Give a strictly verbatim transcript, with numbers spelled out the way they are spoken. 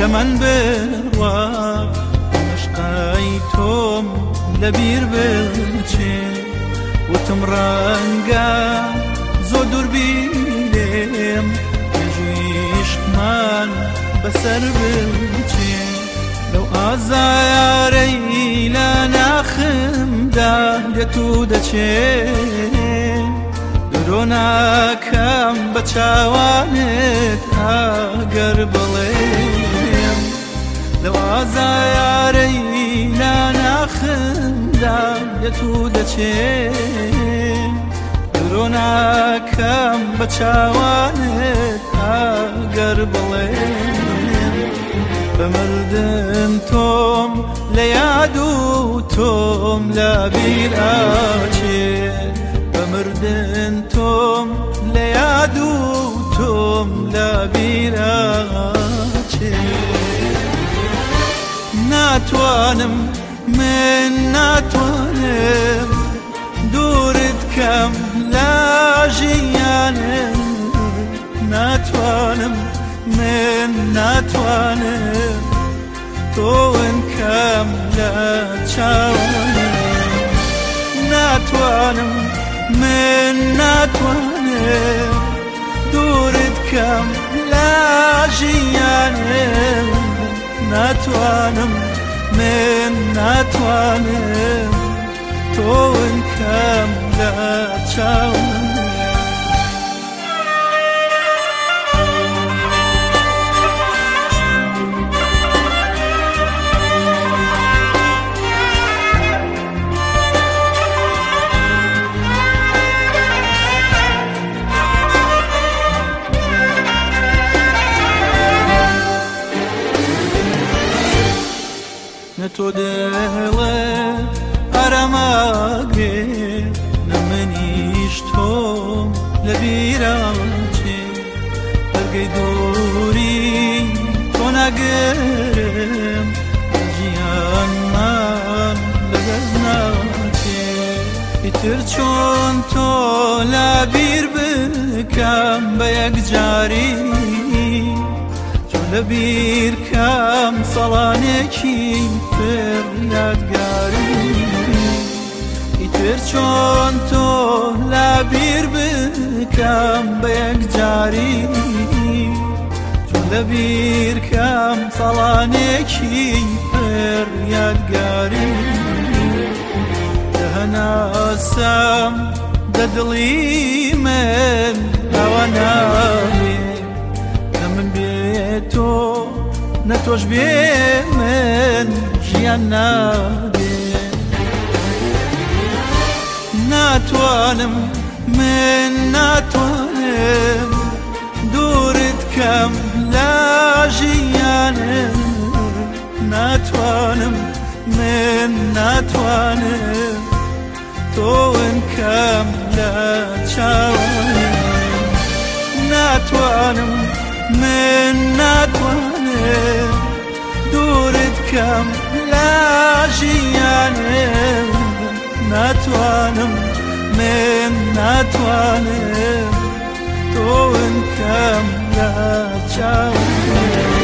من بڕوا عشقای تۆم لەبیر بچێ وتم ڕەنگە زۆر دوور بیرێم عشقمان بەسەر بچێ لەو ئازارەی لە ناخمدا دێت و دەچێ درۆ ناکەم بە چاوانت ئەگەر بڵێم لەو ئازارەی لە ناخمدا دێت و دەچێ درۆ ناکەم بە چاوانت ئەگەر بڵێم بمردن تۆم لە یاد و تۆم لە بیر ئاچێ بمردن تۆم لە یاد و تۆم لە بیر ئاچێ ناتوانم من ناتوانم دوورت کەم لە ژیانم ناتوانم من ناتوانم تۆن کەم لە چاوانم ناتوانم من ناتوانم دوورت کەم لە ژیانم ناتوانم من ناتوانم تۆن کەم لە چاوانم نەتۆ دڵێ ئاراماگرێ نە منیش تۆم لە بیراچێ بەرگەی دووری تۆ ناگەرم ژیانمان لەدەست ناچێ ئیتر چۆن تۆ لە بیر بکەم بە یەکجاری لەبیر کەم ساڵانێکی پڕ یادگاری ئیتر چۆن تۆ لەبیر بکەم بە یەکجاری چۆن لەبیر کەم ساڵانێکی پڕ یادگاری دەهەناسەم دە دڵی من ئەوە نابێ من بێتۆ نەتۆش بێ من ژیان نابێ ناتوانم من ناتوانم دوورت کەم لە ژیانم ناتوانم من ناتوانم تۆن کەم لە چاوانم ناتوانم من ناتوانم دوورت کەم لە ژیانم ناتوانم من ناتوانم تۆن کەم لە چاوانم